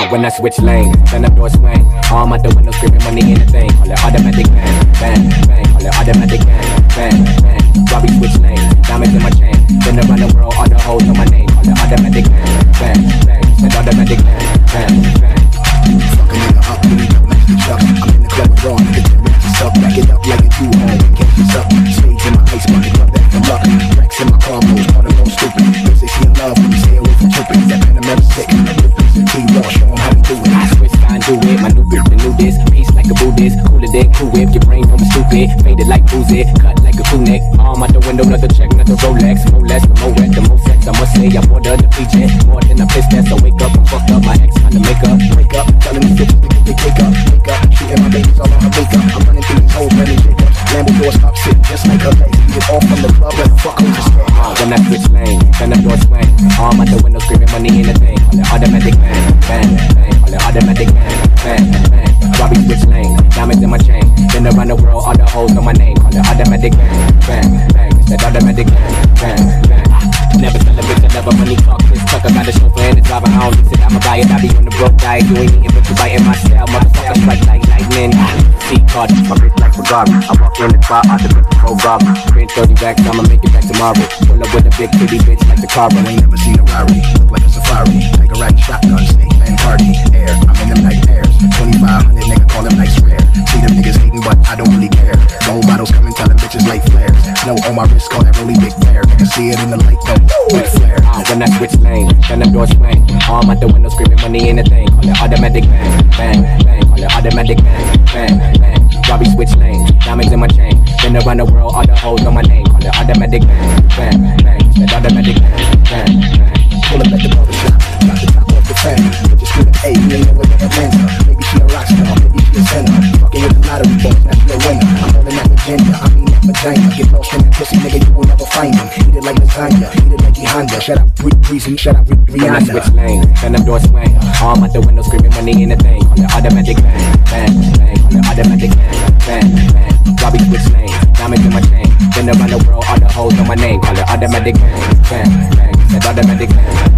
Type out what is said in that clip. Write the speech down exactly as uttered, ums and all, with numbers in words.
Uh, when I switch lanes, then the door swing. Arm out the window, screaming money in the thing. Call it automatic bang, bang, bang. Call it automatic bang, bang, bang. Robbie switch lanes, diamonds in my chain. Been around the world, all the hoes know my name. Call it automatic bang, bang, bang. Said automatic bang, bang, bang. Fuck a nigga up, really don't match the truck. I'm in the club with Raw, nigga ten minutes up. Back it up like a you home, can't catch up. Spades in my ice bucket, club that from luck. Rex in my combos, all the go stupid. They say she in love when we stay away from tripping. That Panamera sick, T-Raw, show 'em how we do it. I switch time, do it, my new bitch, the new this. Peace like a Buddhist, cooler than Cool Whip. Your brain don't be stupid, faded like boozy. Cut like a crew neck, arm out the window, another check, another Rolex. No less, the more wet, the more sex. I must say, I bought her the P J. More than a piss test, so wake up and fuck up. My ex trying to make up, wake up, telling these bitches niggas they wake up, wake up. Shooting my babies all on her makeup. I'm running through these hoes, running hiccups. Lambo doors stop sitting just like her legs. Beat it off from the club, where the fuck hoes are scared. Uh, when I switch lanes, then the door swing. Arm out the window, screaming money in the thing. Call it automatic bang, bang, bang. Call it automatic bang, bang, bang. Robbie switch lanes, diamonds in my chain. Been around the world, all the hoes know my name. Call it automatic bang, bang, bang. Said automatic bang, bang, bang. Never sell a bitch, I never money talk. This truck, I got a chauffeur and a driver. I don't need it, I'ma buy it. I be on the broke diet. You ain't eating, but you biting my style. Motherfucker strike like lightning. C-card, my bitch like Ferrari. I walk in the spot, I the bitch go Bobby. Spend thirty racks, I'ma make it back tomorrow. Pull up with a big kitty bitch like the car. I ain't never seen a Rari, look like a safari. Tiger riding shotgun, snake man party. Air, I'm in them nightmares. twenty-five hundred nigga call them nice rare. See them niggas hating, but I don't really care. Gold bottles coming, telling bitches like flares. No on my wrist, call that really big flare. Nigga see it in the light, no, with flare. Uh, when I switch lanes, then the door swing. Arm out the window, screaming money in the thing. Call it automatic bang, bang, bang. Call it automatic bang, bang, bang. Robbie switch lanes, diamonds in my chain. Been around the world, all the hoes know my name. Call it automatic bang, bang, bang. Said automatic bang, bang, bang. Pull up at the barbershop, got the top off the fan. But just screaming, hey, you ain't know where the Atlanta. Maybe she a rock star, maybe she a sinner. Fucking with the lottery boys, that's the winner. I'm holding that agenda, I mean that vagina. Get lost in that pussy, nigga, you will never find him. Eat it like lasagna, eat it like Honda. Shut up, Reason, shut up, Rihanna. When I switch lanes, then the door swing. Arm out the window, screaming money in the thing. Call it automatic bang, bang, bang. Call it automatic bang, bang, bang. Robbie switch lanes, diamonds in my chain. Been around the world, all the hoes know my name. Call it automatic bang, bang, bang. Said automatic bang.